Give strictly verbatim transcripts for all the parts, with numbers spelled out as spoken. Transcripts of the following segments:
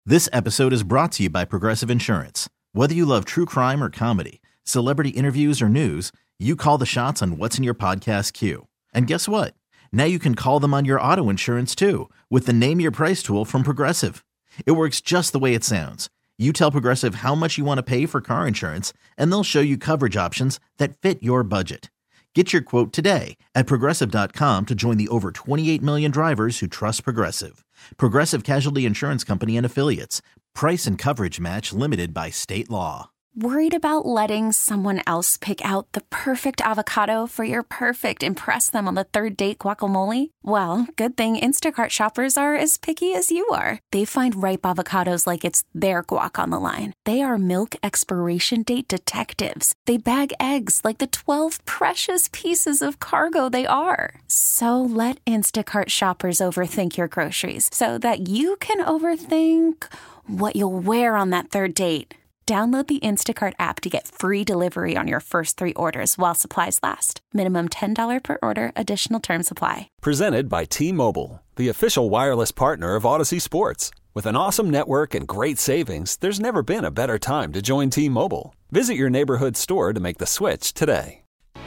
This episode is brought to you by Progressive Insurance. Whether you love true crime or comedy, celebrity interviews or news, you call the shots on what's in your podcast queue. And guess what? Now you can call them on your auto insurance too with the Name Your Price tool from Progressive. It works just the way it sounds. You tell Progressive how much you want to pay for car insurance, and they'll show you coverage options that fit your budget. Get your quote today at Progressive dot com to join the over twenty-eight million drivers who trust Progressive. Progressive Casualty Insurance Company and Affiliates. Price and coverage match limited by state law. Worried about letting someone else pick out the perfect avocado for your perfect impress them on the third date guacamole? Well, good thing Instacart shoppers are as picky as you are. They find ripe avocados like it's their guac on the line. They are milk expiration date detectives. They bag eggs like the twelve precious pieces of cargo they are. So let Instacart shoppers overthink your groceries so that you can overthink what you'll wear on that third date. Download the Instacart app to get free delivery on your first three orders while supplies last. Minimum ten dollars per order. Additional terms apply. Presented by T-Mobile, the official wireless partner of Odyssey Sports. With an awesome network and great savings, there's never been a better time to join T-Mobile. Visit your neighborhood store to make the switch today.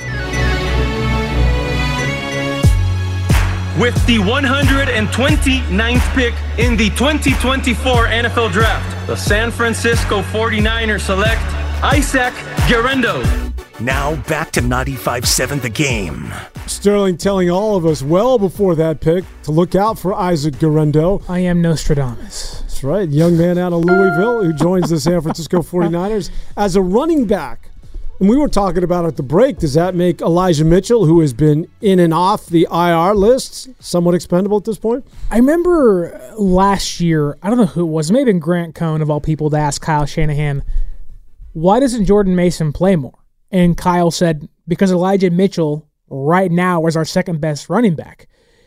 With the one hundred twenty-ninth pick in the twenty twenty-four N F L Draft, the San Francisco forty-niners select Isaac Guerendo. Now back to ninety-five seven The Game. Sterling telling all of us well before that pick to look out for Isaac Guerendo. I am Nostradamus. That's right, young man out of Louisville who joins the San Francisco forty-niners as a running back. And we were talking about at the break, does that make Elijah Mitchell, who has been in and off the I R lists, somewhat expendable at this point? I remember last year, I don't know who it was, maybe Grant Cohn of all people, to ask Kyle Shanahan, why doesn't Jordan Mason play more? And Kyle said, because Elijah Mitchell right now is our second best running back.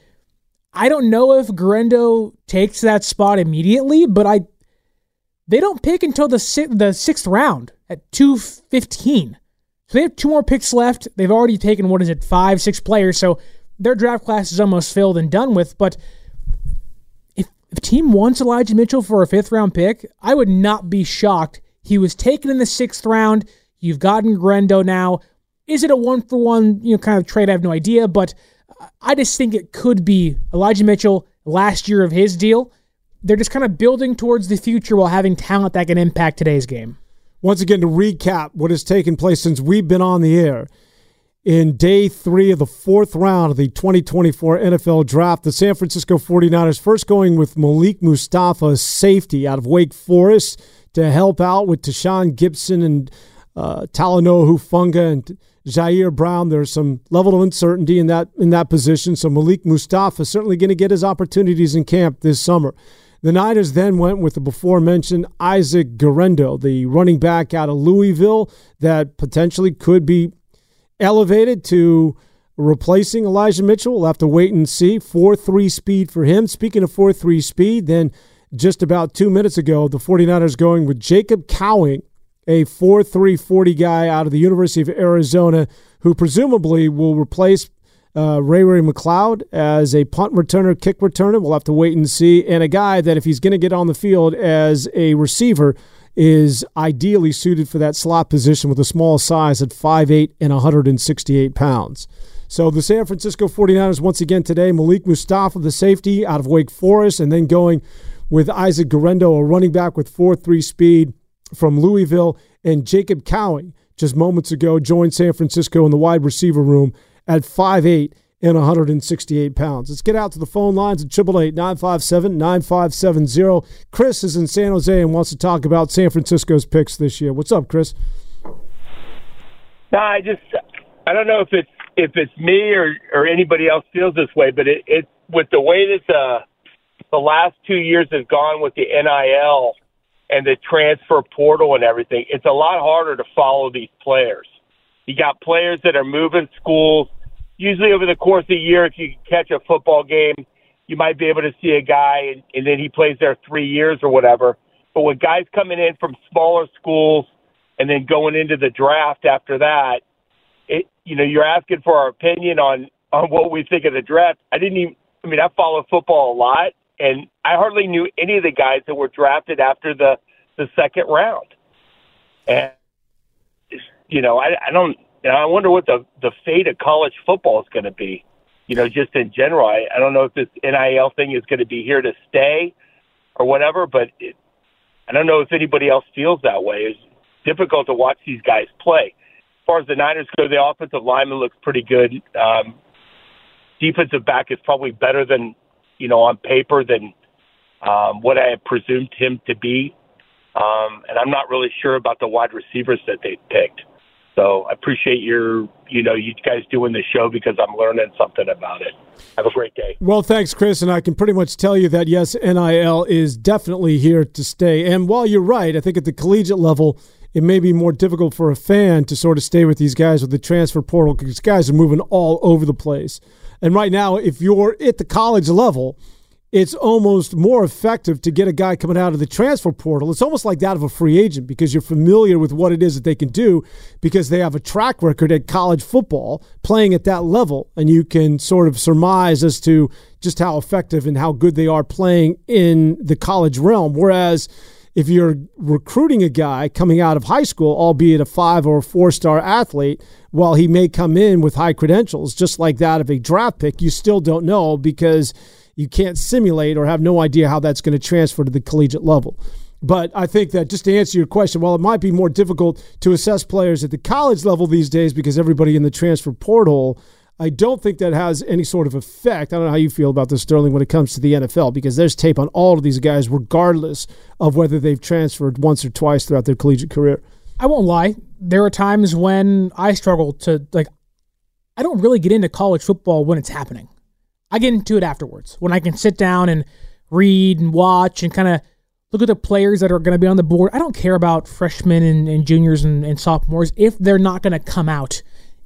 I don't know if Guerendo takes that spot immediately, but I they don't pick until the sixth, the sixth round at two fifteen. So they have two more picks left. They've already taken, what is it, five, six players. So their draft class is almost filled and done with. But if, if a team wants Elijah Mitchell for a fifth-round pick, I would not be shocked. He was taken in the sixth round. You've gotten Guerendo now. Is it a one-for-one you know, kind of trade? I have no idea. But I just think it could be Elijah Mitchell last year of his deal. They're just kind of building towards the future while having talent that can impact today's game. Once again, to recap what has taken place since we've been on the air. In day three of the fourth round of the twenty twenty-four N F L Draft, the San Francisco forty-niners first going with Malik Mustafa, safety out of Wake Forest, to help out with Tashawn Gibson and uh, Talanoa Hufanga and Jair Brown. There's some level of uncertainty in that in that position, so Malik Mustafa is certainly going to get his opportunities in camp this summer. The Niners then went with the before-mentioned Isaac Guerendo, the running back out of Louisville that potentially could be elevated to replacing Elijah Mitchell. We'll have to wait and see. four three speed for him. Speaking of four three speed, then just about two minutes ago, the forty-niners going with Jacob Cowing, a four three forty guy out of the University of Arizona who presumably will replace Uh, Ray Ray McLeod as a punt returner, kick returner. We'll have to wait and see. And a guy that, if he's going to get on the field as a receiver, is ideally suited for that slot position with a small size at five eight and one hundred sixty-eight pounds. So the San Francisco forty-niners once again today, Malik Mustafa, the safety out of Wake Forest, and then going with Isaac Guerendo, a running back with four three speed from Louisville, and Jacob Cowing, just moments ago, joined San Francisco in the wide receiver room at five eight and one hundred sixty-eight pounds. Let's get out to the phone lines at eight eight eight, nine five seven, nine five seven zero. Chris is in San Jose and wants to talk about San Francisco's picks this year. What's up, Chris? No, I just I don't know if it's if it's me or, or anybody else feels this way, but it, it with the way that the the last two years has gone with the N I L and the transfer portal and everything, it's a lot harder to follow these players. You got players that are moving schools. Usually over the course of a year, if you catch a football game, you might be able to see a guy and, and then he plays there three years or whatever. But with guys coming in from smaller schools and then going into the draft after that, it, you know, you're asking for our opinion on, on what we think of the draft. I didn't even, I mean, I follow football a lot, and I hardly knew any of the guys that were drafted after the, the second round. And, you know, I, I don't, you know, I wonder what the, the fate of college football is going to be, you know, just in general. I, I don't know if this N I L thing is going to be here to stay or whatever, but it, I don't know if anybody else feels that way. It's difficult to watch these guys play. As far as the Niners go, the offensive lineman looks pretty good. Um, defensive back is probably better than, you know, on paper than um, what I had presumed him to be. Um, and I'm not really sure about the wide receivers that they picked. So I appreciate your, you know, you guys doing the show because I'm learning something about it. Have a great day. Well, thanks, Chris. And I can pretty much tell you that, yes, N I L is definitely here to stay. And while you're right, I think at the collegiate level, it may be more difficult for a fan to sort of stay with these guys with the transfer portal because guys are moving all over the place. And right now, if you're at the college level, it's almost more effective to get a guy coming out of the transfer portal. It's almost like that of a free agent because you're familiar with what it is that they can do because they have a track record at college football playing at that level, and you can sort of surmise as to just how effective and how good they are playing in the college realm. Whereas if you're recruiting a guy coming out of high school, albeit a five or a four-star athlete, while he may come in with high credentials, just like that of a draft pick, you still don't know because you can't simulate or have no idea how that's going to transfer to the collegiate level. But I think that just to answer your question, while it might be more difficult to assess players at the college level these days because everybody in the transfer portal, I don't think that has any sort of effect. I don't know how you feel about this, Sterling, when it comes to the N F L, because there's tape on all of these guys regardless of whether they've transferred once or twice throughout their collegiate career. I won't lie. There are times when I struggle to, like, I don't really get into college football when it's happening. I get into it afterwards, when I can sit down and read and watch and kind of look at the players that are going to be on the board. I don't care about freshmen and, and juniors and, and sophomores if they're not going to come out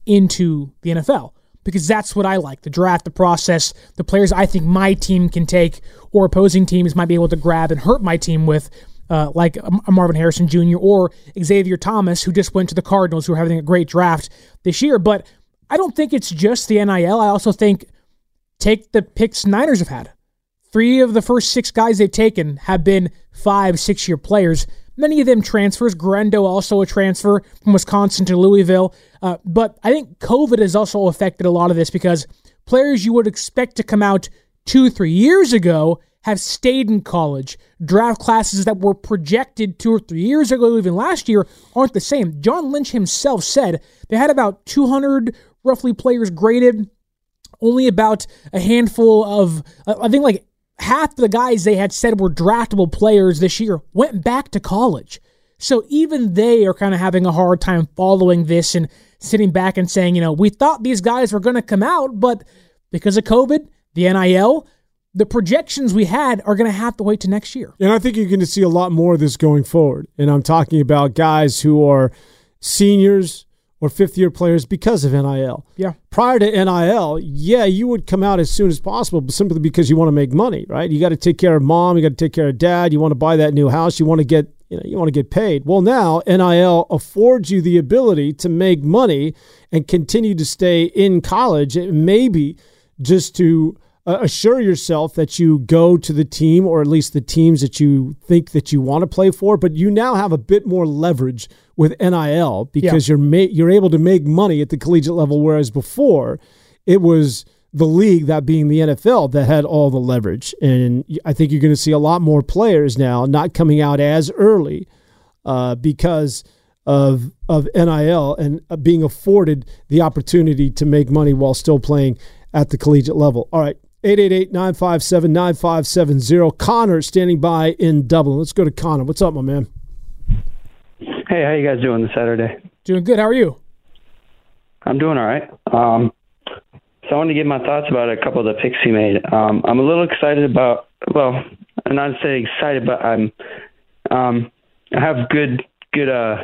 into the N F L, because that's what I like, the draft, the process, the players I think my team can take or opposing teams might be able to grab and hurt my team with, uh, like a Marvin Harrison Junior or Xavier Thomas, who just went to the Cardinals, who are having a great draft this year. But I don't think it's just the N I L. I also think take the picks Niners have had. Three of the first six guys they've taken have been five, six-year players. Many of them transfers. Grendo also a transfer from Wisconsin to Louisville. Uh, but I think COVID has also affected a lot of this because players you would expect to come out two, three years ago have stayed in college. Draft classes that were projected two or three years ago, even last year, aren't the same. John Lynch himself said they had about two hundred roughly players graded. Only about a handful of, I think like half the guys they had said were draftable players this year went back to college. So even they are kind of having a hard time following this and sitting back and saying, you know, we thought these guys were going to come out, but because of COVID, the N I L, the projections we had are going to have to wait to next year. And I think you're going to see a lot more of this going forward. And I'm talking about guys who are seniors or fifth-year players because of N I L. Yeah. Prior to N I L, yeah, you would come out as soon as possible, but simply because you want to make money, right? You got to take care of mom, you got to take care of dad, you want to buy that new house, you want to get, you know, you want to get paid. Well, now N I L affords you the ability to make money and continue to stay in college, maybe just to uh, assure yourself that you go to the team or at least the teams that you think that you want to play for, but you now have a bit more leverage with N I L because yeah. you're ma- you're able to make money at the collegiate level, whereas before it was the league, that being the N F L, that had all the leverage. And I think you're going to see a lot more players now not coming out as early uh, because of of N I L and being afforded the opportunity to make money while still playing at the collegiate level. All right, eight eight eight, nine five seven, nine five seven zero. Connor standing by in Dublin. Let's go to Connor. What's up, my man? Hey, how you guys doing this Saturday? Doing good. How are you? I'm doing all right. Um, so I wanted to give my thoughts about a couple of the picks he made. Um, I'm a little excited about, well, I'm not saying excited, but I'm, um, I have good, good, uh,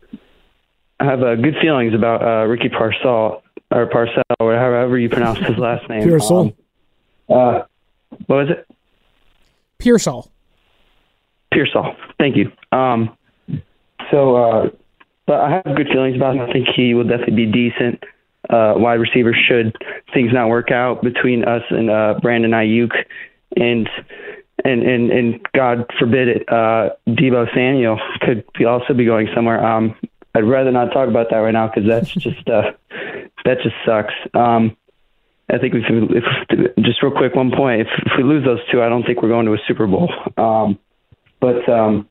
I have uh, good feelings about uh, Ricky Parcell or Parcell, or however you pronounce his last name. Pearsall. Um, uh, what was it? Pearsall. Pearsall. Thank you. Um, so, uh, but I have good feelings about him. I think he will definitely be decent. Uh, wide receiver should things not work out between us and uh, Brandon Ayuk. And and, and, and God forbid it, uh, Deebo Samuel could be also be going somewhere. Um, I'd rather not talk about that right now because that's just uh, that just sucks. Um, I think if, if just real quick, one point, if, if we lose those two, I don't think we're going to a Super Bowl. Um, but um,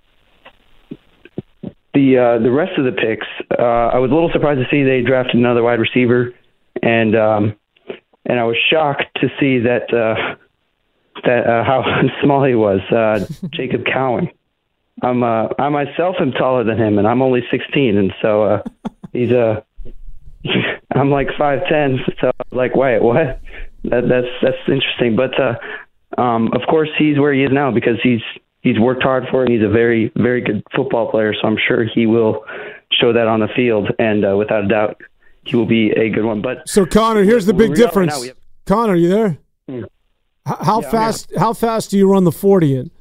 the uh, the rest of the picks, uh, I was a little surprised to see they drafted another wide receiver, and um, and I was shocked to see that uh, that uh, how small he was, uh, Jacob Cowing. I'm uh, I myself am taller than him, and I'm only sixteen, and so uh, he's a. Uh, I'm like five ten, so like, wait, what? That, that's that's interesting. But uh, um, of course, he's where he is now because he's he's worked hard for it, and he's a very very good football player. So I'm sure he will show that on the field, and uh, without a doubt, he will be a good one. But so Connor, here's the big difference. Right have- Connor, are you there? Hmm. H- how yeah, fast? How fast do you run the forty in?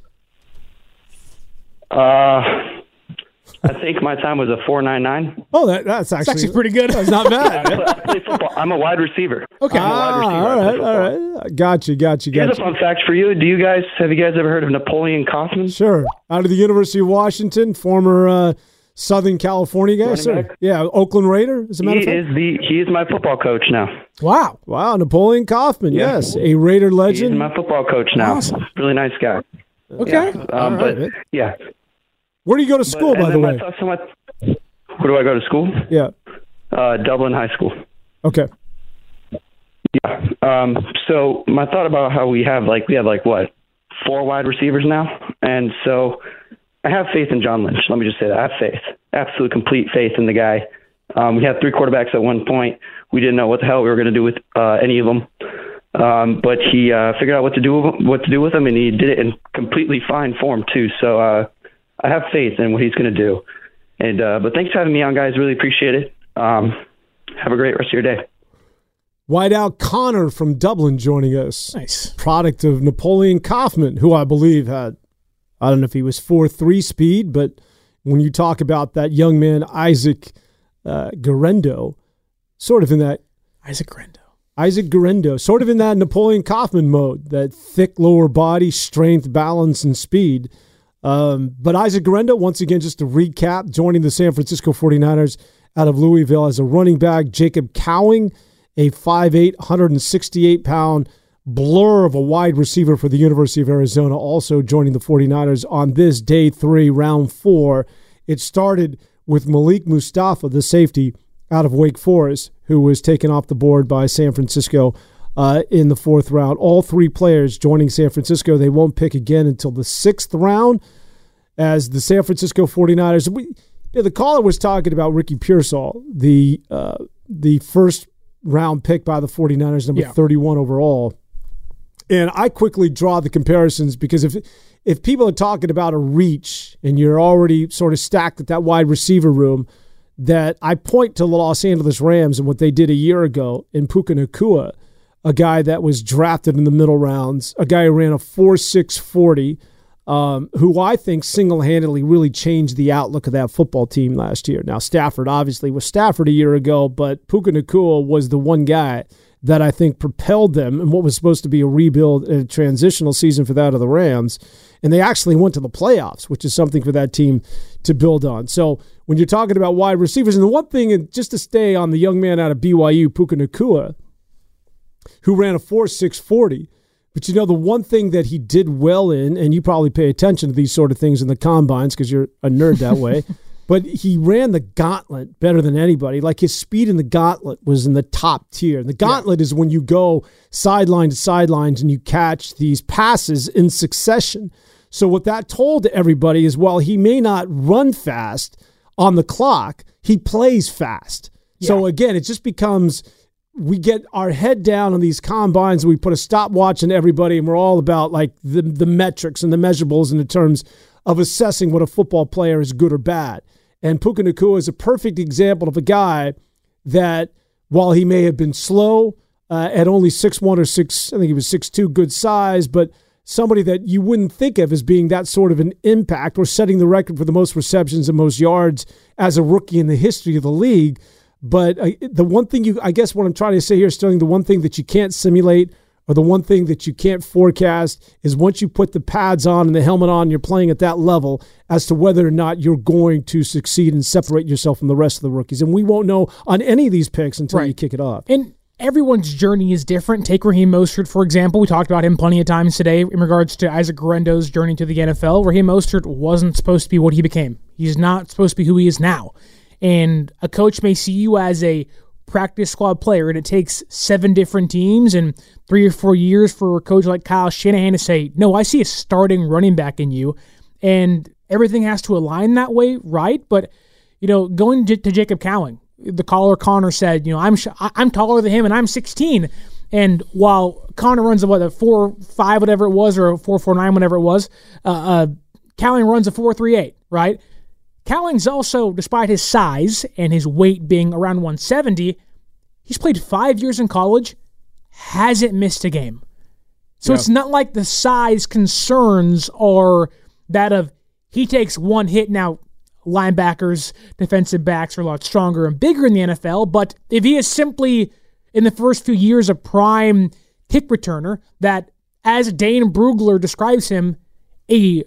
Uh. I think my time was a four nine nine. Oh, that, that's actually, actually pretty good. That's not bad. I, play, I play football. I'm a wide receiver. Okay. I'm a wide receiver. Ah, all right, all right. Got you, got you, got Here's you. a fun fact for you. Do you guys, have you guys ever heard of Napoleon Kaufman? Sure. Out of the University of Washington, former uh, Southern California guy. Sir. Back? Yeah, Oakland Raider, as a matter he of fact. Is the, he is my football coach now. Wow. Wow, Napoleon Kaufman, yeah. Yes. A Raider legend. He's my football coach now. Awesome. Really nice guy. Okay. Yeah. Um, right, but, man. yeah. Where do you go to school, but, by the way? So much, where do I go to school? Yeah. Uh, Dublin High School. Okay. Yeah. Um, so my thought about how we have like we have like what four wide receivers now, and so I have faith in John Lynch. Let me just say that I have faith, absolute complete faith in the guy. Um, we had three quarterbacks at one point. We didn't know what the hell we were going to do with uh, any of them, um, but he uh, figured out what to do what to do with them, and he did it in completely fine form too. So uh, I have faith in what he's going to do. And uh, but thanks for having me on, guys. Really appreciate it. Um, have a great rest of your day. Wideout Connor from Dublin joining us. Nice. Product of Napoleon Kaufman, who I believe had, I don't know if he was four three speed, but when you talk about that young man, Isaac uh, Guerendo, sort of in that. Isaac Guerendo. Isaac Guerendo, sort of in that Napoleon Kaufman mode, that thick lower body, strength, balance, and speed. Um, but Isaac Guerendo, once again, just to recap, joining the San Francisco forty-niners out of Louisville as a running back. Jacob Cowing, a five eight, one hundred sixty-eight pound blur of a wide receiver for the University of Arizona, also joining the forty-niners on this day three, round four. It started with Malik Mustafa, the safety out of Wake Forest, who was taken off the board by San Francisco Uh, in the fourth round. All three players joining San Francisco. They won't pick again until the sixth round as the San Francisco forty-niners. We, you know, the caller was talking about Ricky Pearsall, the uh, the first round pick by the forty-niners, number yeah. thirty-one overall. And I quickly draw the comparisons because if if people are talking about a reach and you're already sort of stacked at that wide receiver room, that I point to the Los Angeles Rams and what they did a year ago in Puka Nacua, a guy that was drafted in the middle rounds, a guy who ran a four six forty, um, who I think single-handedly really changed the outlook of that football team last year. Now, Stafford obviously was Stafford a year ago, but Puka Nacua was the one guy that I think propelled them in what was supposed to be a rebuild and a transitional season for that of the Rams. And they actually went to the playoffs, which is something for that team to build on. So when you're talking about wide receivers, and the one thing, and just to stay on the young man out of B Y U, Puka Nacua, who ran a four six forty. But, you know, the one thing that he did well in, and you probably pay attention to these sort of things in the combines because you're a nerd that way, but he ran the gauntlet better than anybody. Like his speed in the gauntlet was in the top tier. And the gauntlet yeah. is when you go sideline to sidelines and you catch these passes in succession. So what that told everybody is, while he may not run fast on the clock, he plays fast. Yeah. So, again, it just becomes – we get our head down on these combines and we put a stopwatch on everybody, and we're all about like the, the metrics and the measurables in the terms of assessing what a football player is good or bad. And Puka Nacua is a perfect example of a guy that, while he may have been slow uh, at only six one or six, I think he was six two, good size, but somebody that you wouldn't think of as being that sort of an impact or setting the record for the most receptions and most yards as a rookie in the history of the league. But uh, the one thing you, I guess what I'm trying to say here, Sterling, the one thing that you can't simulate or the one thing that you can't forecast is once you put the pads on and the helmet on, you're playing at that level as to whether or not you're going to succeed and separate yourself from the rest of the rookies. And we won't know on any of these picks until right. you kick it off. And everyone's journey is different. Take Raheem Mostert, for example. We talked about him plenty of times today in regards to Isaac Guerendo's journey to the N F L. Raheem Mostert wasn't supposed to be what he became. He's not supposed to be who he is now. And a coach may see you as a practice squad player, and it takes seven different teams and three or four years for a coach like Kyle Shanahan to say, no, I see a starting running back in you. And everything has to align that way, right? But, you know, going to, to Jacob Cowing, the caller Connor said, you know, I'm I'm taller than him and I'm sixteen. And while Connor runs a, what, a four five, whatever it was, or a four four nine, whatever it was, uh, uh, Cowing runs a four three eight, right? Cowing's also, despite his size and his weight being around one seventy, he's played five years in college, hasn't missed a game. So yeah. It's not like the size concerns are that of he takes one hit. Now, linebackers, defensive backs are a lot stronger and bigger in the N F L, but if he is simply, in the first few years, a prime kick returner that, as Dane Brugler describes him, a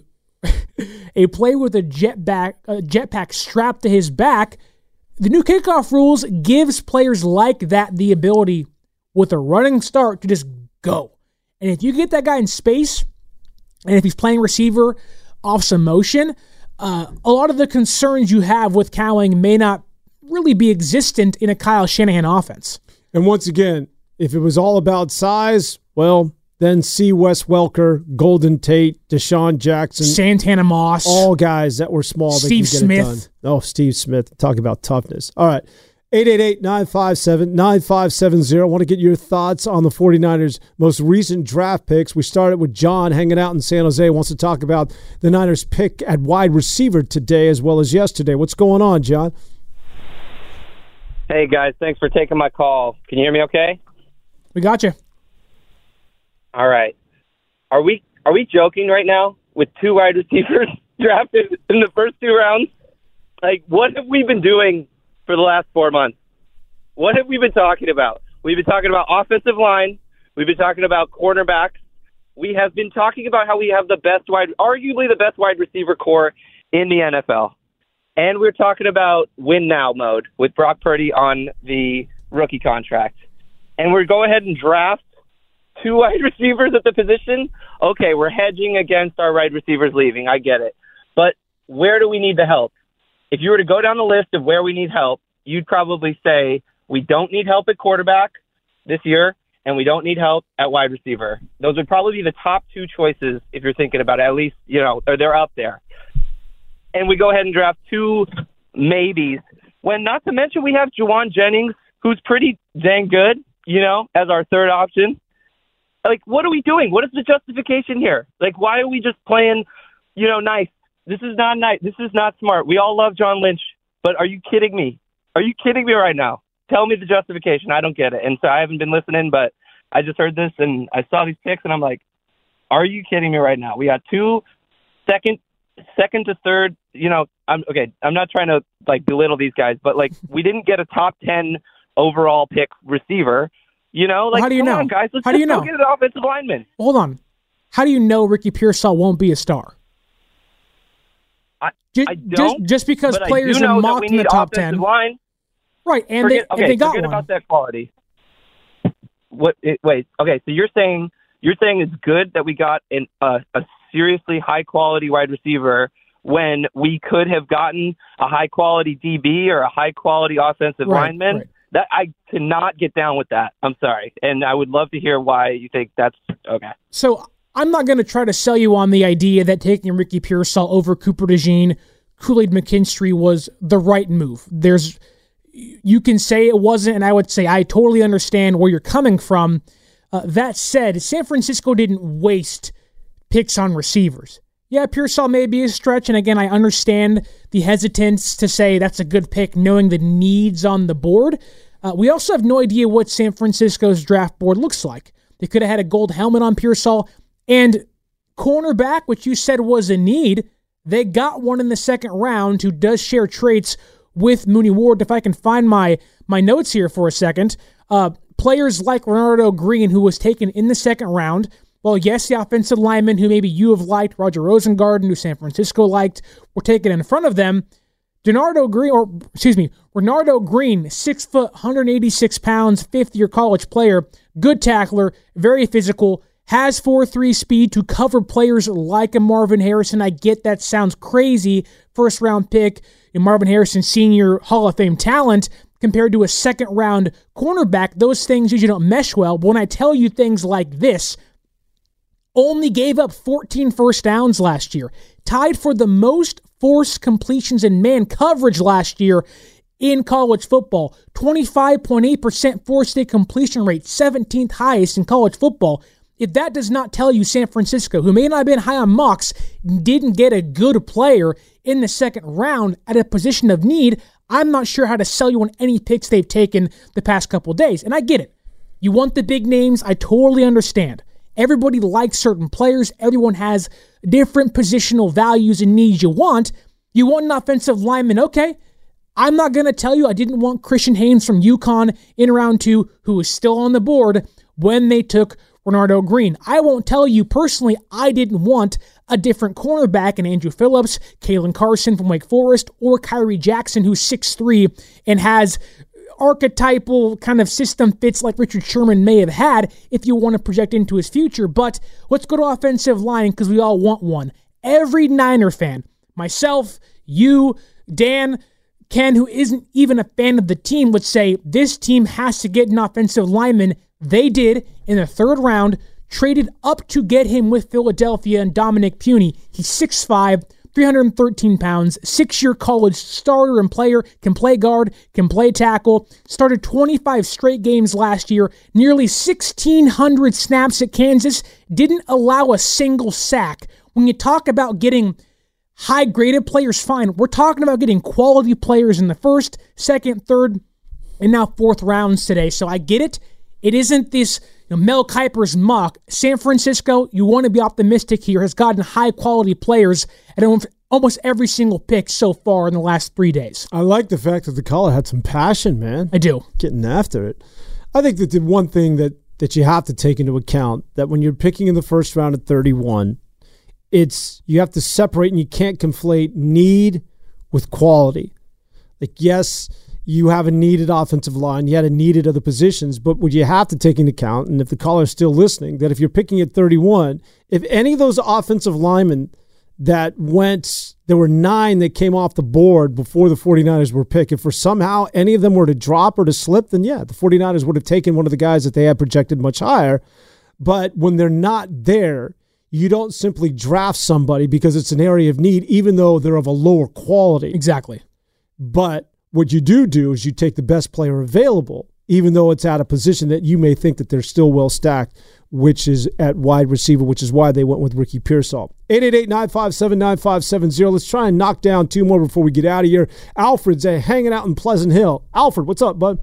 a player with a jetpack, a jetpack strapped to his back, the new kickoff rules gives players like that the ability, with a running start, to just go. And if you get that guy in space, and if he's playing receiver off some motion, uh, a lot of the concerns you have with Cowing may not really be existent in a Kyle Shanahan offense. And once again, if it was all about size, well, then see Wes Welker, Golden Tate, Deshaun Jackson, Santana Moss, all guys that were small. Steve that can get Smith. It done. Oh, Steve Smith. Talk about toughness. All right. eight eight eight, nine five seven, nine five seven zero. I want to get your thoughts on the 49ers' most recent draft picks. We started with John hanging out in San Jose. Wants to talk about the Niners' pick at wide receiver today as well as yesterday. What's going on, John? Hey, guys. Thanks for taking my call. Can you hear me okay? We got you. All right. Are we are we joking right now with two wide receivers drafted in the first two rounds? Like, what have we been doing for the last four months? What have we been talking about? We've been talking about offensive line. We've been talking about cornerbacks. We have been talking about how we have the best wide, arguably the best wide receiver core in the N F L. And we're talking about win now mode with Brock Purdy on the rookie contract. And we're go ahead and draft two wide receivers at the position. Okay, we're hedging against our wide receivers leaving. I get it. But where do we need the help? If you were to go down the list of where we need help, you'd probably say we don't need help at quarterback this year, and we don't need help at wide receiver. Those would probably be the top two choices if you're thinking about it. At least, you know, or they're up there. And we go ahead and draft two maybes. When not to mention we have Juwan Jennings, who's pretty dang good, you know, as our third option. Like, what are we doing? What is the justification here? Like, why are we just playing, you know, nice? This is not nice. This is not smart. We all love John Lynch, but are you kidding me? Are you kidding me right now? Tell me the justification. I don't get it. And so I haven't been listening, but I just heard this and I saw these picks and I'm like, are you kidding me right now? We got two second, second to third, you know, I'm okay. I'm not trying to like belittle these guys, but like we didn't get a top ten overall pick receiver. You know, like, well, how do you come know? on, guys. Let's how just do you know? go get an offensive lineman. Hold on. How do you know Ricky Pearsall won't be a star? I, just, I don't. Just, just because but players I do know are mocked that we in the need top offensive ten. Line. Right, and forget, they, okay, and they got forget one. about that quality. What? It, wait. Okay, so you're saying you're saying it's good that we got an, uh, a seriously high quality wide receiver when we could have gotten a high quality D B or a high quality offensive right, lineman. Right. That I cannot get down with that. I'm sorry, and I would love to hear why you think that's okay. So I'm not going to try to sell you on the idea that taking Ricky Pearsall over Cooper DeJean, Kool-Aid McKinstry was the right move. There's, you can say it wasn't, and I would say I totally understand where you're coming from. Uh, that said, San Francisco didn't waste picks on receivers. Yeah, Pearsall may be a stretch, and again, I understand the hesitance to say that's a good pick, knowing the needs on the board. Uh, we also have no idea what San Francisco's draft board looks like. They could have had a gold helmet on Pearsall, and cornerback, which you said was a need, they got one in the second round who does share traits with Mooney Ward. If I can find my my notes here for a second, uh, players like Renardo Green, who was taken in the second round. Well, yes, the offensive linemen who maybe you have liked, Roger Rosengarten, who San Francisco liked, were taken in front of them. Renardo Green, or excuse me, Renardo Green, six foot, one hundred eighty-six pounds, fifth-year college player, good tackler, very physical, has four three speed to cover players like a Marvin Harrison. I get that sounds crazy. First-round pick, in Marvin Harrison, senior Hall of Fame talent, compared to a second-round cornerback. Those things usually don't mesh well. But when I tell you things like this, only gave up fourteen first downs last year, tied for the most forced completions in man coverage last year in college football, twenty-five point eight percent forced state completion rate, seventeenth highest in college football. If that does not tell you San Francisco, who may not have been high on mocks, didn't get a good player in the second round at a position of need, I'm not sure how to sell you on any picks they've taken the past couple days. And I get it. You want the big names. I totally understand. Everybody likes certain players. Everyone has different positional values and needs you want. You want an offensive lineman, okay. I'm not going to tell you I didn't want Christian Haynes from UConn in round two, who is still on the board when they took Renardo Green. I won't tell you personally I didn't want a different cornerback in Andrew Phillips, Kalen Carson from Wake Forest, or Kyrie Jackson, who's six three and has archetypal kind of system fits like Richard Sherman may have had if you want to project into his future. But let's go to offensive line because we all want one. Every Niner fan, myself, you, Dan, Ken, who isn't even a fan of the team, would say this team has to get an offensive lineman. They did in the third round, traded up to get him with Philadelphia and Dominic Puny. He's six five, three hundred thirteen pounds, six-year college starter and player, can play guard, can play tackle, started twenty-five straight games last year, nearly sixteen hundred snaps at Kansas, didn't allow a single sack. When you talk about getting high-graded players, fine. We're talking about getting quality players in the first, second, third, and now fourth rounds today. So I get it. It isn't this you know, Mel Kiper's mock. San Francisco, you want to be optimistic here, has gotten high-quality players at almost every single pick so far in the last three days. I like the fact that the caller had some passion, man. I do. Getting after it. I think that the one thing that, that you have to take into account, that when you're picking in the first round at thirty-one, it's you have to separate and you can't conflate need with quality. Like, yes, you have a needed offensive line, you had a needed other positions, but what you have to take into account, and if the caller's still listening, that if you're picking at thirty-one, if any of those offensive linemen that went, there were nine that came off the board before the 49ers were picked, if for somehow any of them were to drop or to slip, then yeah, the 49ers would have taken one of the guys that they had projected much higher. But when they're not there, you don't simply draft somebody because it's an area of need, even though they're of a lower quality. Exactly. But what you do do is you take the best player available, even though it's at a position that you may think that they're still well stacked, which is at wide receiver, which is why they went with Ricky Pearsall. eight eight eight, nine five seven, nine five seven zero. Let's try and knock down two more before we get out of here. Alfred's uh, hanging out in Pleasant Hill. Alfred, what's up, bud?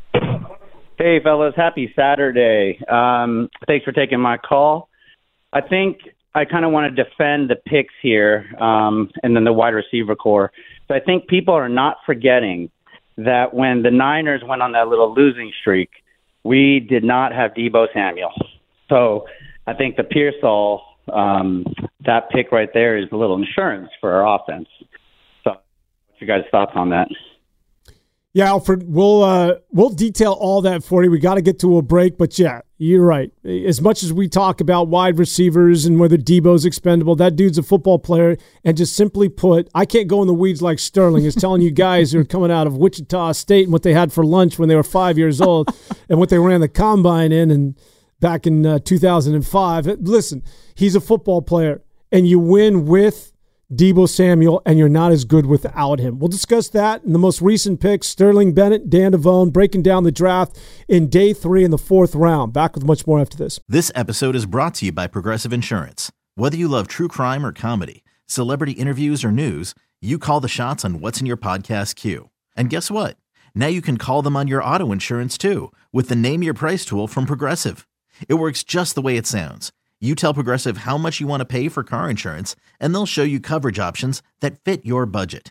Hey, fellas. Happy Saturday. Um, thanks for taking my call. I think I kind of want to defend the picks here um, and then the wide receiver core. So I think people are not forgetting that when the Niners went on that little losing streak, we did not have Deebo Samuel. So I think the Pearsall, um, that pick right there is a little insurance for our offense. So what's your guys' thoughts on that? Yeah, Alfred, we'll uh, we'll detail all that for you. We got to get to a break, but yeah, you're right. As much as we talk about wide receivers and whether Deebo's expendable, that dude's a football player. And just simply put, I can't go in the weeds like Sterling is telling you guys who are coming out of Wichita State and what they had for lunch when they were five years old and what they ran the combine in and back in uh, two thousand five. Listen, he's a football player, and you win with Deebo Samuel, and you're not as good without him. We'll discuss that in the most recent picks. Sterling Bennett, Dan Devone, breaking down the draft in day three in the fourth round. Back with much more after this. This episode is brought to you by Progressive Insurance. Whether you love true crime or comedy, celebrity interviews or news, you call the shots on what's in your podcast queue. And guess what? Now you can call them on your auto insurance too with the Name Your Price tool from Progressive. It works just the way it sounds. You tell Progressive how much you want to pay for car insurance, and they'll show you coverage options that fit your budget.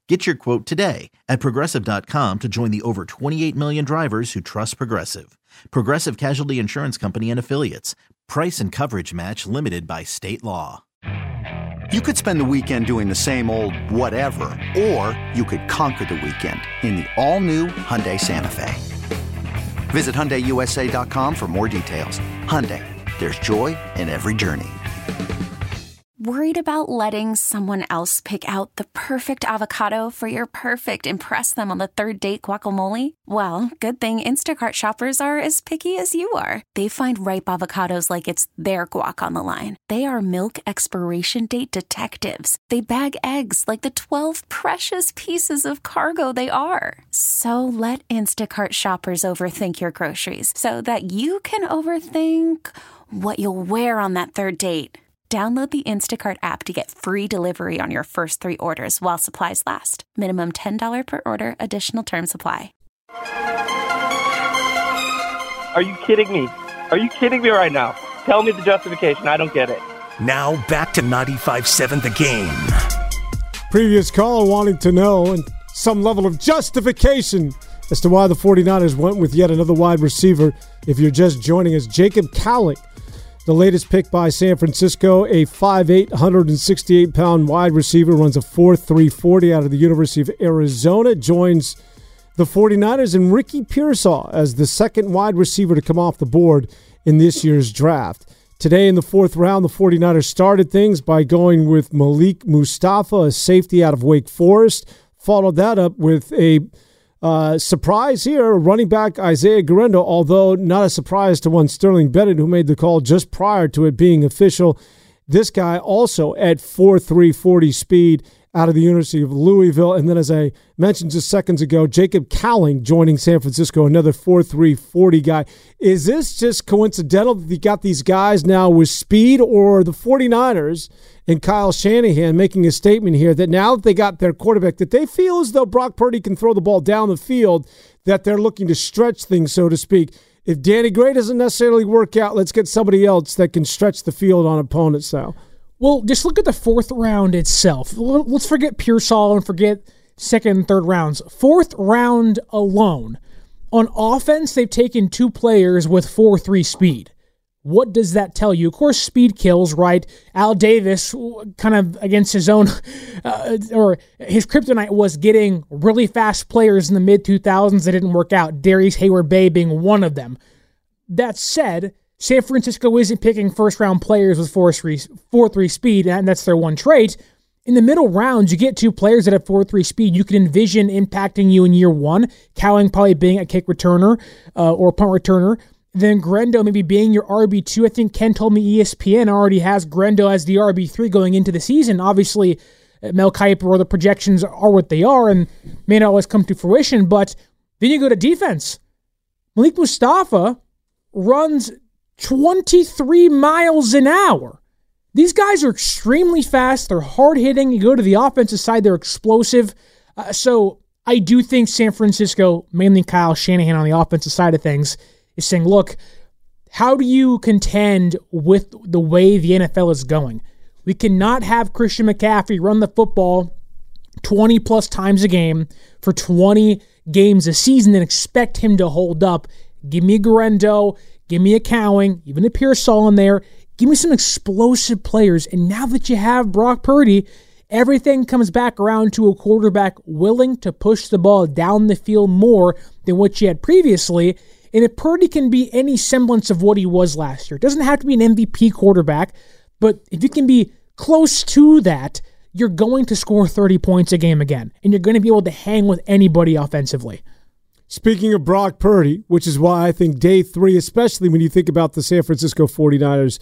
Get your quote today at Progressive dot com to join the over twenty-eight million drivers who trust Progressive. Progressive Casualty Insurance Company and Affiliates. Price and coverage match limited by state law. You could spend the weekend doing the same old whatever, or you could conquer the weekend in the all-new Hyundai Santa Fe. Visit Hyundai U S A dot com for more details. Hyundai, there's joy in every journey. Worried about letting someone else pick out the perfect avocado for your perfect impress them on the third date guacamole? Well, good thing Instacart shoppers are as picky as you are. They find ripe avocados like it's their guac on the line. They are milk expiration date detectives. They bag eggs like the twelve precious pieces of cargo they are. So let Instacart shoppers overthink your groceries so that you can overthink what you'll wear on that third date. Download the Instacart app to get free delivery on your first three orders while supplies last. Minimum ten dollars per order. Additional terms apply. Are you kidding me? Are you kidding me right now? Tell me the justification. I don't get it. Now back to ninety-five seven The Game. Previous caller wanting to know and some level of justification as to why the 49ers went with yet another wide receiver. If you're just joining us, Jacob Cowling, the latest pick by San Francisco, a five eight, one hundred sixty-eight pound wide receiver, runs a four three forty out of the University of Arizona, joins the 49ers and Ricky Pearsall as the second wide receiver to come off the board in this year's draft. Today in the fourth round, the 49ers started things by going with Malik Mustafa, a safety out of Wake Forest, followed that up with a Uh, surprise here, running back Isaiah Guerendo, although not a surprise to one Sterling Bennett, who made the call just prior to it being official. This guy also at four three forty speed out of the University of Louisville. And then, as I mentioned just seconds ago, Jacob Cowling joining San Francisco, another four three forty guy. Is this just coincidental that you got these guys now with speed, or the 49ers and Kyle Shanahan making a statement here that now that they got their quarterback, that they feel as though Brock Purdy can throw the ball down the field, that they're looking to stretch things, so to speak? If Danny Gray doesn't necessarily work out, let's get somebody else that can stretch the field on opponents now. Well, just look at the fourth round itself. Let's forget Pearsall and forget second and third rounds. Fourth round alone. On offense, they've taken two players with four three speed. What does that tell you? Of course, speed kills, right? Al Davis, kind of against his own, uh, or his kryptonite was getting really fast players in the mid two thousands that didn't work out. Darius Hayward-Bay being one of them. That said, San Francisco isn't picking first-round players with four three speed, and that's their one trait. In the middle rounds, you get two players that have four three speed. You can envision impacting you in year one, Cowling probably being a kick returner uh, or punt returner. Then Guerendo maybe being your R B two. I think Ken told me E S P N already has Guerendo as the R B three going into the season. Obviously, Mel Kiper or the projections are what they are and may not always come to fruition. But then you go to defense. Malik Mustafa runs twenty-three miles an hour. These guys are extremely fast. They're hard-hitting. You go to the offensive side, they're explosive. Uh, so I do think San Francisco, mainly Kyle Shanahan on the offensive side of things, is saying, look, how do you contend with the way the N F L is going? We cannot have Christian McCaffrey run the football twenty-plus times a game for twenty games a season and expect him to hold up. Give me a Guerendo, give me a Cowling, even a Pearsall in there. Give me some explosive players. And now that you have Brock Purdy, everything comes back around to a quarterback willing to push the ball down the field more than what you had previously. And if Purdy can be any semblance of what he was last year, it doesn't have to be an M V P quarterback, but if you can be close to that, you're going to score thirty points a game again, and you're going to be able to hang with anybody offensively. Speaking of Brock Purdy, which is why I think day three, especially when you think about the San Francisco 49ers,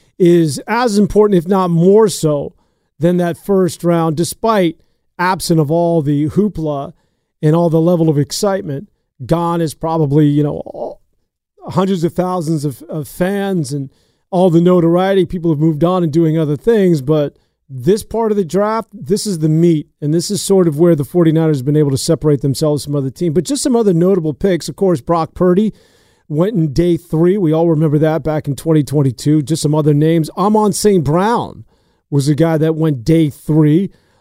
is as important, if not more so, than that first round, despite absent of all the hoopla and all the level of excitement. Gone is probably, you know, all, hundreds of thousands of, of fans and all the notoriety. People have moved on and doing other things, but this part of the draft, this is the meat, and this is sort of where the 49ers have been able to separate themselves from other teams. But just some other notable picks. Of course, Brock Purdy went in day three. We all remember that back in twenty twenty-two. Just some other names. Amon Saint Brown was the guy that went day three.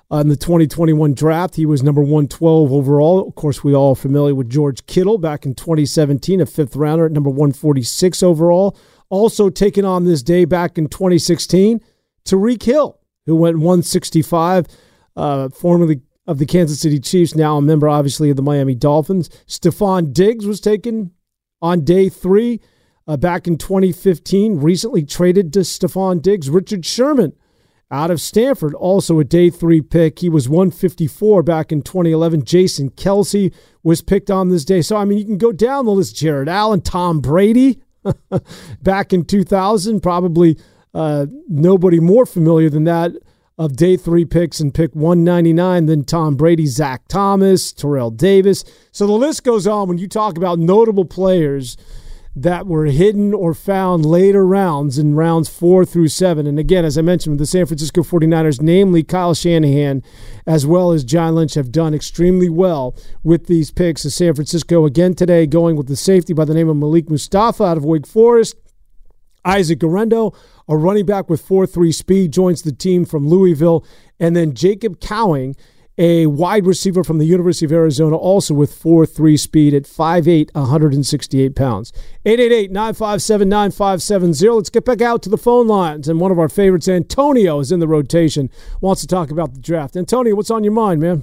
uh, in the twenty twenty-one draft. He was number one twelve overall. Of course, we all are familiar with George Kittle back in twenty seventeen, a fifth rounder at number one forty-six overall. Also taken on this day back in twenty sixteen, Tyreek Hill, who went one sixty-five, uh, formerly of the Kansas City Chiefs, now a member, obviously, of the Miami Dolphins. Stephon Diggs was taken on day three uh, back in twenty fifteen, recently traded to Stephon Diggs. Richard Sherman out of Stanford, also a day three pick. He was one fifty-four back in twenty eleven. Jason Kelce was picked on this day. So, I mean, you can go down the list. Jared Allen, Tom Brady back in two thousand, probably uh, nobody more familiar than that of day three picks and pick one ninety-nine than Tom Brady, Zach Thomas, Terrell Davis. So the list goes on when you talk about notable players that were hidden or found later rounds in rounds four through seven. And again, as I mentioned, with the San Francisco forty-niners, namely Kyle Shanahan, as well as John Lynch, have done extremely well with these picks. As San Francisco again today going with the safety by the name of Malik Mustafa out of Wake Forest. Isaac Guerendo, a running back with four three speed, joins the team from Louisville. And then Jacob Cowing, a wide receiver from the University of Arizona, also with four three speed at five eight, one sixty-eight pounds. eight eight eight, nine five seven, nine five seven zero. Let's get back out to the phone lines. And one of our favorites, Antonio, is in the rotation, wants to talk about the draft. Antonio, what's on your mind, man?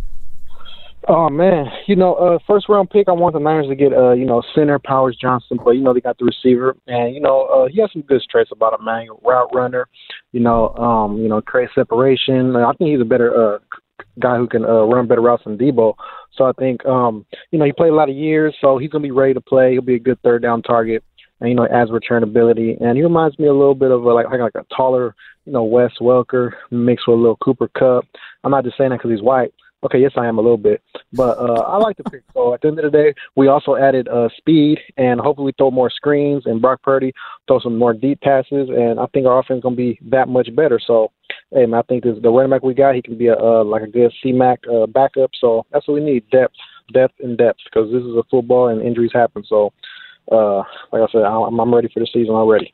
Oh, man. You know, uh, first round pick, I want the Niners to get, uh, you know, center Powers Johnson, but, you know, they got the receiver. And, you know, uh, he has some good traits about him, man. Route runner, you know, um, you know, create separation. I think he's a better uh, guy who can uh, run better routes than Debo. So I think, um, you know, he played a lot of years, so he's going to be ready to play. He'll be a good third down target, and, you know, has returnability. And he reminds me a little bit of a, like, like a taller, you know, Wes Welker mixed with a little Cooper Kupp. I'm not just saying that because he's white. Okay, yes, I am a little bit. But uh, I like the pick. So at the end of the day, we also added uh, speed, and hopefully throw more screens, and Brock Purdy throw some more deep passes, and I think our offense is going to be that much better. So, hey, man, I think this, the running back we got, he can be a, uh, like a good C-Mac uh, backup. So that's what we need, depth, depth, and depth, because this is a football and injuries happen. So, uh, like I said, I'm, I'm ready for the season already.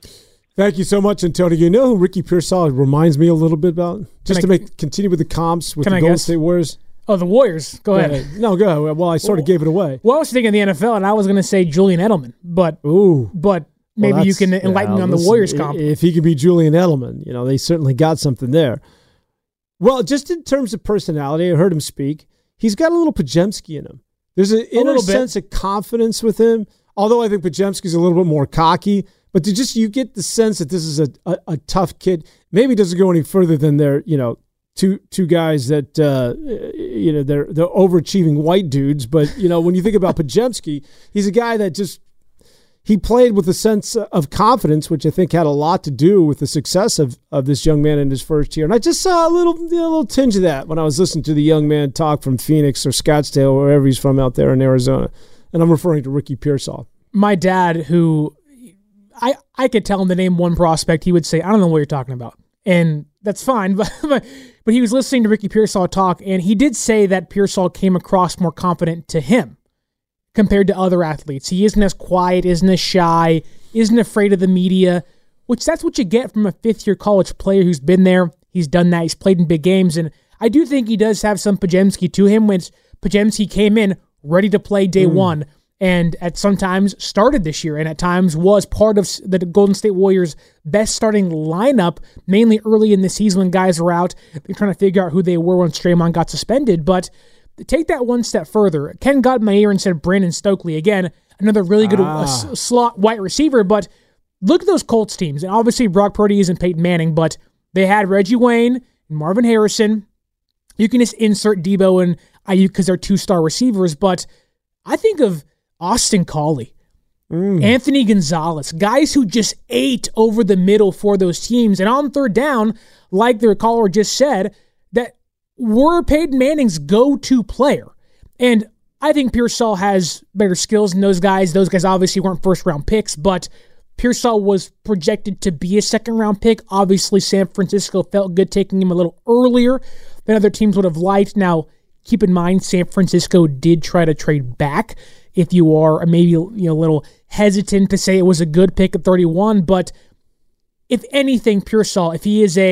Thank you so much, Antonio. You know who Ricky Pearsall reminds me a little bit about? Just can to I, make continue with the comps with the I Golden guess? State Warriors. Oh, the Warriors. Go, go ahead. ahead. No, go ahead. Well, I sort well, of gave it away. Well, I was thinking of the N F L, and I was going to say Julian Edelman, but Ooh, but maybe well, you can enlighten yeah, me on the listen, Warriors comp. If he could be Julian Edelman, you know, they certainly got something there. Well, just in terms of personality, I heard him speak. He's got a little Pajemski in him. There's an inner sense of confidence with him, although I think Pajemski's a little bit more cocky. But to just you get the sense that this is a, a, a tough kid. Maybe it doesn't go any further than they're, you know, two two guys that uh, you know they're they're overachieving white dudes. But you know when you think about Pajemski, he's a guy that just he played with a sense of confidence, which I think had a lot to do with the success of, of this young man in his first year. And I just saw a little you know, a little tinge of that when I was listening to the young man talk from Phoenix or Scottsdale or wherever he's from out there in Arizona. And I'm referring to Ricky Pearsall. My dad, who I, I could tell him to name one prospect, he would say, I don't know what you're talking about. And that's fine. But but, but he was listening to Ricky Pearsall talk, and he did say that Pearsall came across more confident to him compared to other athletes. He isn't as quiet, isn't as shy, isn't afraid of the media, which that's what you get from a fifth-year college player who's been there. He's done that. He's played in big games. And I do think he does have some Pajemski to him when Pajemski came in ready to play day mm. one. And at sometimes started this year, and at times was part of the Golden State Warriors' best starting lineup, mainly early in the season when guys were out. They're trying to figure out who they were when Draymond got suspended. But take that one step further. Ken got in my ear and said Brandon Stokely. Again, another really good ah. uh, slot white receiver. But look at those Colts teams. And obviously Brock Purdy isn't Peyton Manning, but they had Reggie Wayne and Marvin Harrison. You can just insert Debo and Ayuk because they're two-star receivers. But I think of Austin Collie, mm. Anthony Gonzalez, guys who just ate over the middle for those teams. And on third down, like the caller just said, that were Peyton Manning's go-to player. And I think Pearsall has better skills than those guys. Those guys obviously weren't first-round picks, but Pearsall was projected to be a second-round pick. Obviously, San Francisco felt good taking him a little earlier than other teams would have liked. Now, keep in mind, San Francisco did try to trade back. If you are maybe you know, a little hesitant to say it was a good pick at thirty-one, but if anything, Pearsall, if he is a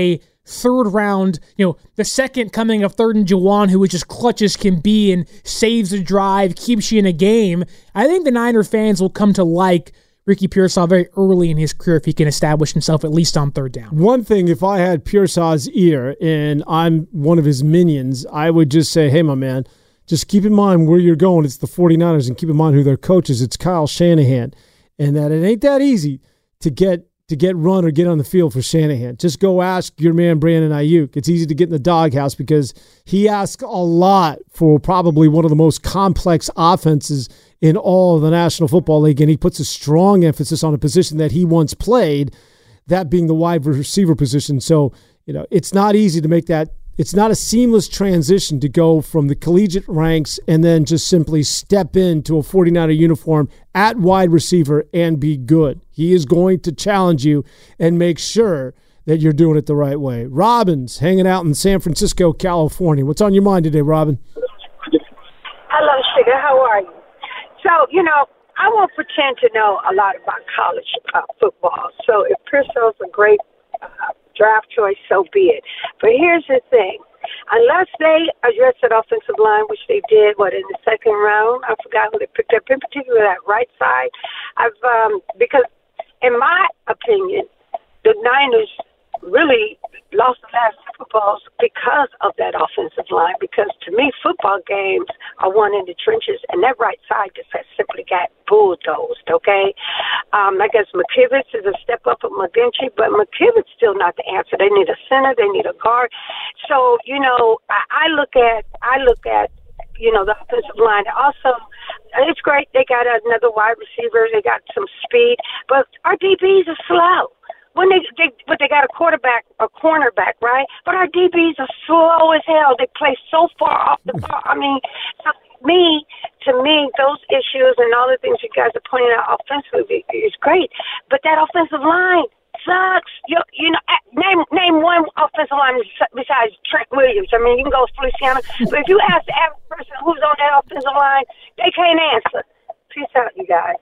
third round, you know, the second coming of Third and Juwan, who is just clutch as can be and saves a drive, keeps you in a game. I think the Niner fans will come to like Ricky Pearsall very early in his career if he can establish himself at least on third down. One thing, if I had Pearsall's ear and I'm one of his minions, I would just say, hey, my man, just keep in mind where you're going. It's the 49ers, and keep in mind who their coach is. It's Kyle Shanahan, and that it ain't that easy to get to get run or get on the field for Shanahan. Just go ask your man Brandon Ayuk. It's easy to get in the doghouse because he asks a lot for probably one of the most complex offenses in all of the National Football League, and he puts a strong emphasis on a position that he once played, that being the wide receiver position. So, you know, it's not easy to make that. It's not a seamless transition to go from the collegiate ranks and then just simply step into a 49er uniform at wide receiver and be good. He is going to challenge you and make sure that you're doing it the right way. Robin's hanging out in San Francisco, California. What's on your mind today, Robin? Hello, Sugar. How are you? So, you know, I won't pretend to know a lot about college uh, football. So if Pearsall's a great uh, draft choice, so be it. But here's the thing. Unless they address that offensive line, which they did, what, in the second round? I forgot who they picked up, in particular that right side. I've um, because, in my opinion, the Niners really lost the last Super Bowls because of that offensive line. Because to me, football games are won in the trenches, and that right side just has simply got bulldozed, okay? Um, I guess McKivitz is a step up from McGlinchey, but McKivitz still not the answer. They need a center, they need a guard. So, you know, I, I look at, I look at, you know, the offensive line. Also, it's great. They got another wide receiver. They got some speed, but our D Bs are slow. When they, they, but they got a quarterback, a cornerback, right? But our D Bs are slow as hell. They play so far off the ball. I mean, to me, to me, those issues and all the things you guys are pointing out offensively is great. But that offensive line sucks. You, you know, name name one offensive line besides Trent Williams. I mean, you can go with Feliciano, but if you ask the average person who's on that offensive line, they can't answer. Peace out, you guys.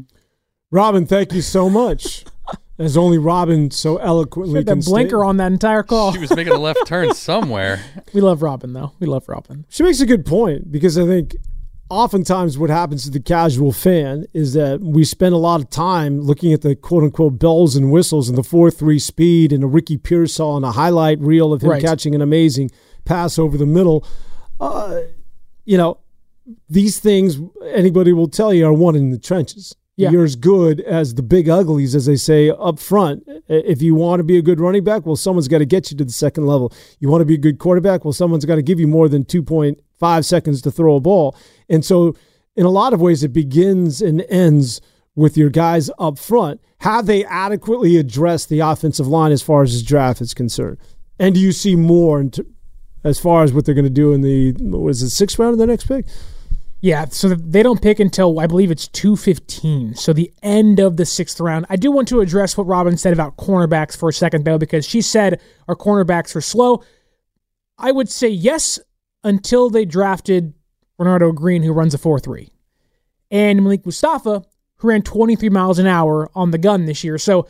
Robin, thank you so much. As only Robin so eloquently had that can blinker state. on that entire call. She was making a left turn somewhere. We love Robin, though. We love Robin. She makes a good point because I think oftentimes what happens to the casual fan is that we spend a lot of time looking at the quote-unquote bells and whistles and the four three speed and a Ricky Pearsall and a highlight reel of him Right. catching an amazing pass over the middle. Uh, you know, these things, anybody will tell you, are won in the trenches. Yeah. You're as good as the big uglies, as they say, up front. If you want to be a good running back, well, someone's got to get you to the second level. You want to be a good quarterback, well, someone's got to give you more than two point five seconds to throw a ball. And so in a lot of ways, it begins and ends with your guys up front. Have they adequately addressed the offensive line as far as this draft is concerned? And do you see more in t- as far as what they're going to do in the, what is it, sixth round of the next pick? Yeah, so they don't pick until, I believe it's two fifteen, so the end of the sixth round. I do want to address what Robin said about cornerbacks for a second, though, because she said our cornerbacks are slow. I would say yes until they drafted Renardo Green, who runs a four three, and Malik Mustafa, who ran twenty-three miles an hour on the gun this year. So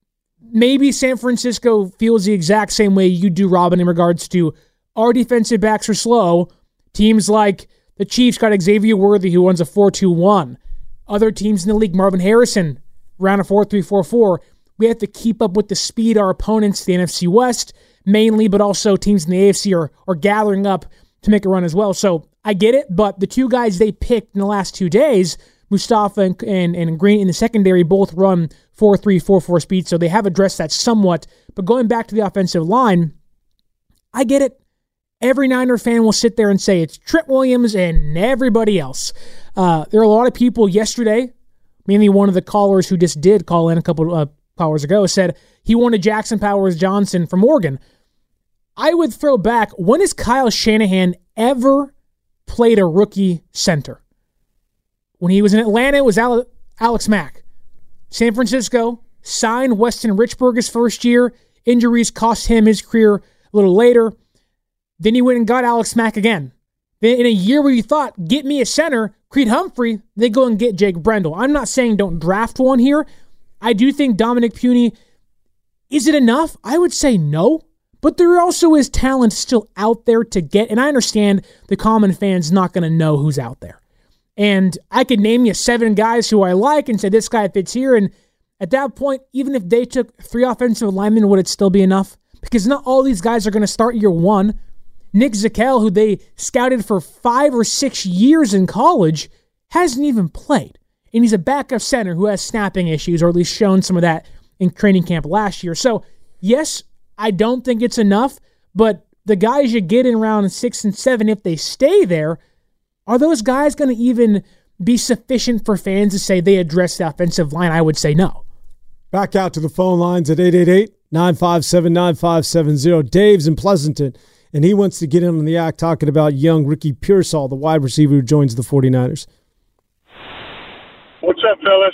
maybe San Francisco feels the exact same way you do, Robin, in regards to our defensive backs are slow. Teams like the Chiefs got Xavier Worthy, who runs a four two one. Other teams in the league, Marvin Harrison, ran a four three four four. We have to keep up with the speed our opponents, the N F C West, mainly, but also teams in the A F C are, are gathering up to make a run as well. So I get it, but the two guys they picked in the last two days, Mustafa and, and, and Green in the secondary, both run four three four four speed, so they have addressed that somewhat. But going back to the offensive line, I get it. Every Niner fan will sit there and say it's Trent Williams and everybody else. Uh, there are a lot of people yesterday, mainly one of the callers who just did call in a couple of uh, hours ago, said he wanted Jackson Powers Johnson from Oregon. I would throw back, when has Kyle Shanahan ever played a rookie center? When he was in Atlanta, it was Alex Mack. San Francisco signed Weston Richburg his first year. Injuries cost him his career a little later. Then he went and got Alex Mack again. Then in a year where you thought, get me a center, Creed Humphrey, they go and get Jake Brendel. I'm not saying don't draft one here. I do think Dominic Puny, is it enough? I would say no. But there also is talent still out there to get, and I understand the common fan's not going to know who's out there. And I could name you seven guys who I like and say this guy fits here, and at that point, even if they took three offensive linemen, would it still be enough? Because not all these guys are going to start year one. Nick Zakelj, who they scouted for five or six years in college, hasn't even played. And he's a backup center who has snapping issues, or at least shown some of that in training camp last year. So, yes, I don't think it's enough, but the guys you get in round six and seven, if they stay there, are those guys going to even be sufficient for fans to say they address the offensive line? I would say no. Back out to the phone lines at eight eight eight, nine five seven, nine five seven zero. Dave's in Pleasanton, and he wants to get in on the act talking about young Ricky Pearsall, the wide receiver who joins the 49ers. What's up, fellas?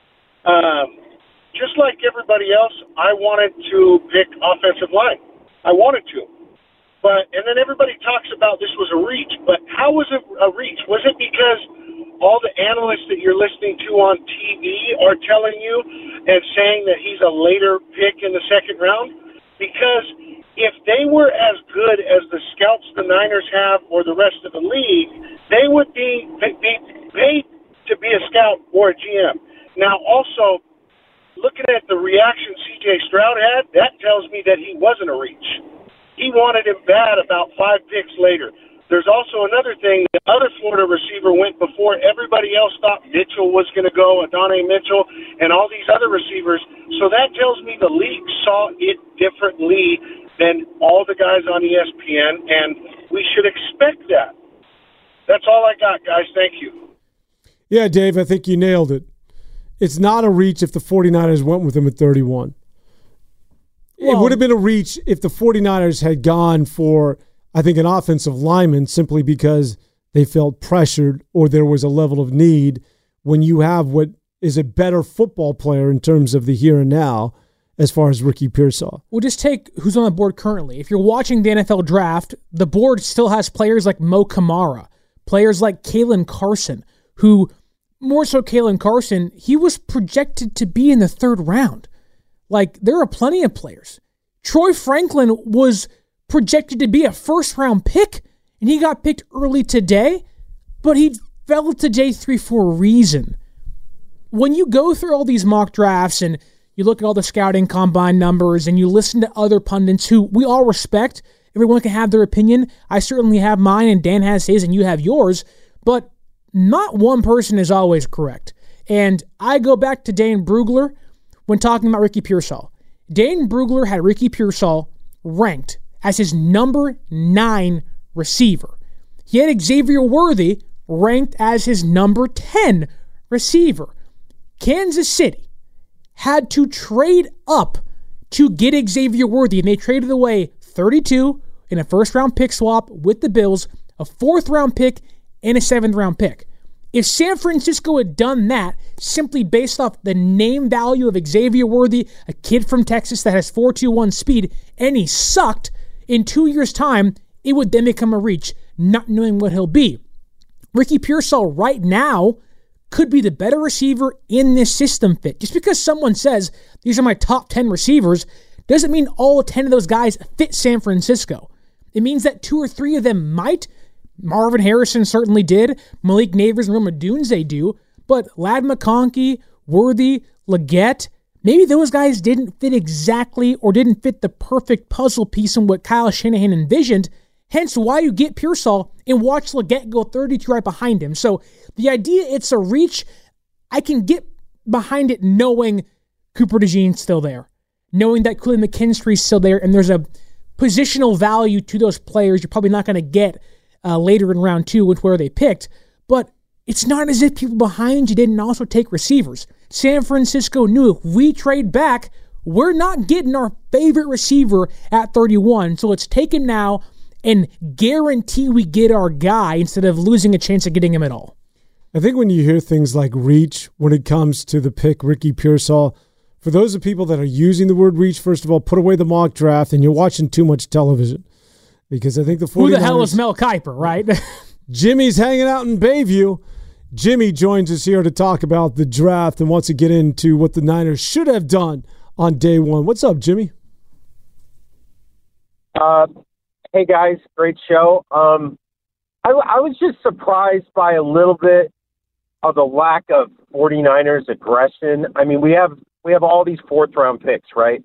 Um, just like everybody else, I wanted to pick offensive line. I wanted to. But and then everybody talks about this was a reach, but how was it a reach? Was it because all the analysts that you're listening to on T V are telling you and saying that he's a later pick in the second round? Because if they were as good as the scouts the Niners have or the rest of the league, they would be, be paid to be a scout or a G M. Now, also, looking at the reaction C J Stroud had, that tells me that he wasn't a reach. He wanted him bad about five picks later. There's also another thing. The other Florida receiver went before everybody else thought Mitchell was going to go, Adonai Mitchell, and all these other receivers. So that tells me the league saw it differently than all the guys on E S P N, and we should expect that. That's all I got, guys. Thank you. Yeah, Dave, I think you nailed it. It's not a reach if the 49ers went with him at thirty-one. Well, it would have been a reach if the 49ers had gone for, I think, an offensive lineman simply because they felt pressured or there was a level of need when you have what is a better football player in terms of the here and now as far as Ricky Pearsall. We'll just take who's on the board currently. If you're watching the N F L draft, the board still has players like Mo Kamara, players like Kalen Carson, who, more so Kalen Carson, he was projected to be in the third round. Like, there are plenty of players. Troy Franklin was projected to be a first-round pick, and he got picked early today, but he fell to day three for a reason. When you go through all these mock drafts and you look at all the scouting combine numbers and you listen to other pundits who we all respect, everyone can have their opinion. I certainly have mine, and Dan has his, and you have yours, but not one person is always correct. And I go back to Dane Brugler when talking about Ricky Pearsall. Dane Brugler had Ricky Pearsall ranked as his number nine receiver. He had Xavier Worthy ranked as his number ten receiver. Kansas City had to trade up to get Xavier Worthy, and they traded away thirty-two in a first-round pick swap with the Bills, a fourth-round pick, and a seventh-round pick. If San Francisco had done that simply based off the name value of Xavier Worthy, a kid from Texas that has four two one speed, and he sucked, in two years' time, it would then become a reach, not knowing what he'll be. Ricky Pearsall right now could be the better receiver in this system fit. Just because someone says, these are my top ten receivers, doesn't mean all ten of those guys fit San Francisco. It means that two or three of them might. Marvin Harrison certainly did. Malik Neighbors and Rome Odunze do. But Ladd McConkey, Worthy, Leggett, maybe those guys didn't fit exactly or didn't fit the perfect puzzle piece in what Kyle Shanahan envisioned. Hence why you get Pearsall and watch Leggett go thirty-two right behind him. So the idea it's a reach, I can get behind it knowing Cooper DeJean's still there. Knowing that Quilly McKinstry's still there and there's a positional value to those players you're probably not going to get Uh, later in round two with where they picked, but it's not as if people behind you didn't also take receivers. San Francisco knew if we trade back, we're not getting our favorite receiver at thirty-one, so let's take him now and guarantee we get our guy instead of losing a chance of getting him at all. I think when you hear things like reach when it comes to the pick, Ricky Pearsall, for those of people that are using the word reach, first of all, put away the mock draft and you're watching too much television. Because I think the 49ers... Who the hell is Mel Kiper, right? Jimmy's hanging out in Bayview. Jimmy joins us here to talk about the draft and wants to get into what the Niners should have done on day one. What's up, Jimmy? Uh, hey, guys. Great show. Um, I, I was just surprised by a little bit of the lack of 49ers aggression. I mean, we have we have all these fourth-round picks, right?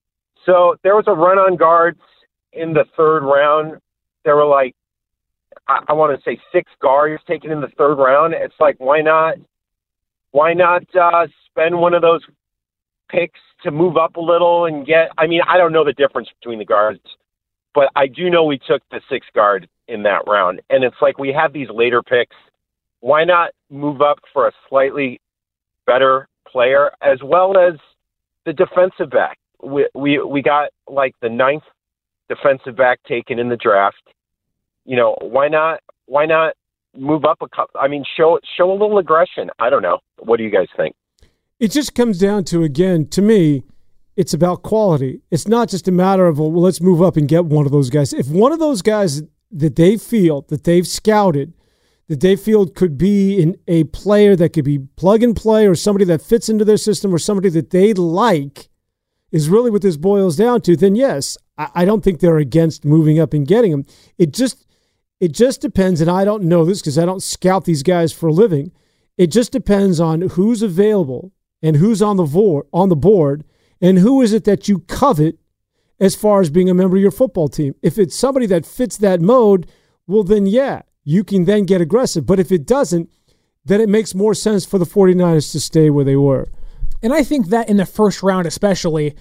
So there was a run on guards in the third round. There were like, I, I want to say six guards taken in the third round. It's like, why not, why not uh, spend one of those picks to move up a little and get, I mean, I don't know the difference between the guards, but I do know we took the sixth guard in that round. And it's like, we have these later picks. Why not move up for a slightly better player, as well as the defensive back? We, we, we got like the ninth defensive back taken in the draft. You know, why not, why not move up a couple? I mean, show, show a little aggression. I don't know. What do you guys think? It just comes down to, again, to me, it's about quality. It's not just a matter of, well, let's move up and get one of those guys. If one of those guys that they feel, that they've scouted, that they feel could be in a player that could be plug and play, or somebody that fits into their system, or somebody that they like, is really what this boils down to, then yes, I, I don't think they're against moving up and getting them. It just, it just depends, and I don't know this because I don't scout these guys for a living. It just depends on who's available and who's on the board, on the board, and who is it that you covet as far as being a member of your football team. If it's somebody that fits that mode, well, then yeah, you can then get aggressive. But if it doesn't, then it makes more sense for the 49ers to stay where they were. And I think that in the first round especially,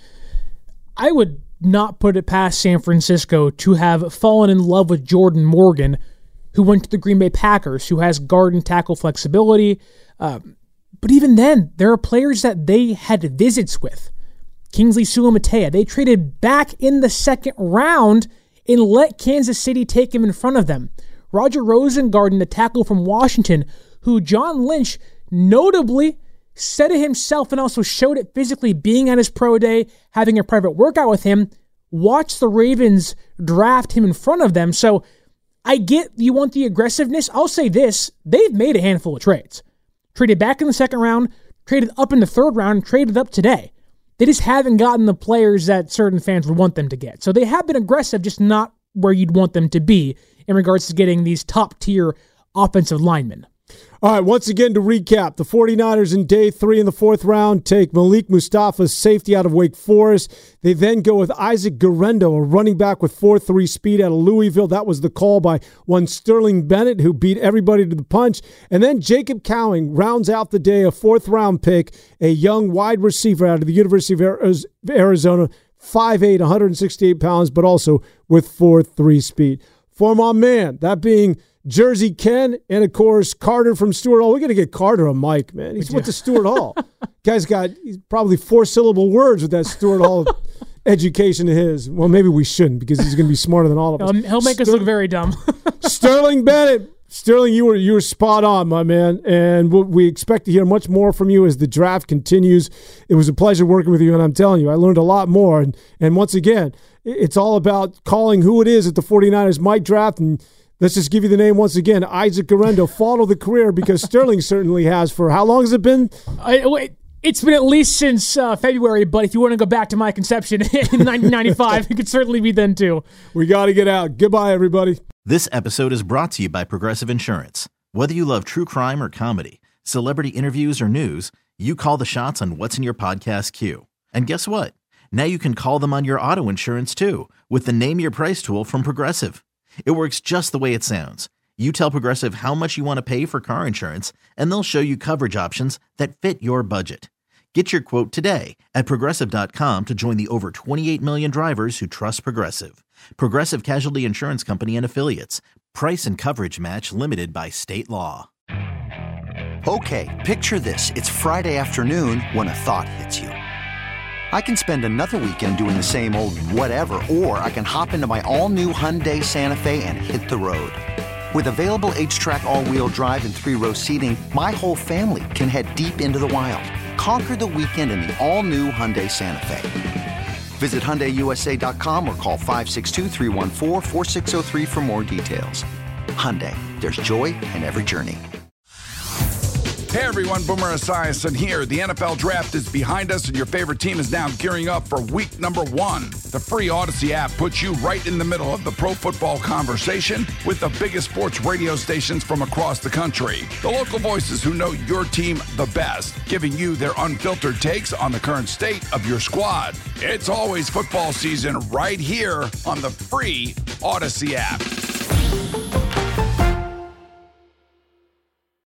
I would not put it past San Francisco to have fallen in love with Jordan Morgan, who went to the Green Bay Packers, who has guard and tackle flexibility. Um, but even then, there are players that they had visits with. Kingsley Suamataia, they traded back in the second round and let Kansas City take him in front of them. Roger Rosengarten, the tackle from Washington, who John Lynch notably said it himself and also showed it physically, being at his pro day, having a private workout with him, watched the Ravens draft him in front of them. So I get you want the aggressiveness. I'll say this, they've made a handful of trades. Traded back in the second round, traded up in the third round, and traded up today. They just haven't gotten the players that certain fans would want them to get. So they have been aggressive, just not where you'd want them to be in regards to getting these top-tier offensive linemen. All right, once again, to recap, the 49ers in day three in the fourth round take Malik Mustafa, safety out of Wake Forest. They then go with Isaac Guerendo, a running back with four three speed out of Louisville. That was the call by one Sterling Bennett, who beat everybody to the punch. And then Jacob Cowing rounds out the day, a fourth-round pick, a young wide receiver out of the University of Arizona, five eight, one hundred sixty-eight pounds, but also with four three speed. For my man, that being Jersey Ken, and of course Carter from Stuart Hall. We got to get Carter a mic, man. He's went to Stuart Hall. Guy's got he's probably four syllable words with that Stuart Hall education of his. Well, maybe we shouldn't, because he's going to be smarter than all of us. He'll, he'll make Ster- us look very dumb. Sterling Bennett, Sterling, you were you were spot on, my man, and we'll, we expect to hear much more from you as the draft continues. It was a pleasure working with you, and I'm telling you, I learned a lot more. And and once again, it's all about calling who it is that the 49ers might draft. And let's just give you the name once again, Isaac Guerendo. Follow the career, because Sterling certainly has. For how long has it been? I, wait, it's been at least since uh, February, but if you want to go back to my conception in nineteen ninety-five, it could certainly be then too. We got to get out. Goodbye, everybody. This episode is brought to you by Progressive Insurance. Whether you love true crime or comedy, celebrity interviews or news, you call the shots on what's in your podcast queue. And guess what? Now you can call them on your auto insurance too, with the Name Your Price tool from Progressive. It works just the way it sounds. You tell Progressive how much you want to pay for car insurance, and they'll show you coverage options that fit your budget. Get your quote today at Progressive dot com to join the over twenty-eight million drivers who trust Progressive. Progressive Casualty Insurance Company and Affiliates. Price and coverage match limited by state law. Okay, picture this. It's Friday afternoon when a thought hits you. I can spend another weekend doing the same old whatever, or I can hop into my all-new Hyundai Santa Fe and hit the road. With available H-Track all-wheel drive and three-row seating, my whole family can head deep into the wild. Conquer the weekend in the all-new Hyundai Santa Fe. Visit Hyundai U S A dot com or call five six two, three one four, four six zero three for more details. Hyundai, there's joy in every journey. Hey everyone, Boomer Esiason here. The N F L Draft is behind us and your favorite team is now gearing up for week number one. The free Odyssey app puts you right in the middle of the pro football conversation with the biggest sports radio stations from across the country. The local voices who know your team the best, giving you their unfiltered takes on the current state of your squad. It's always football season right here on the free Odyssey app.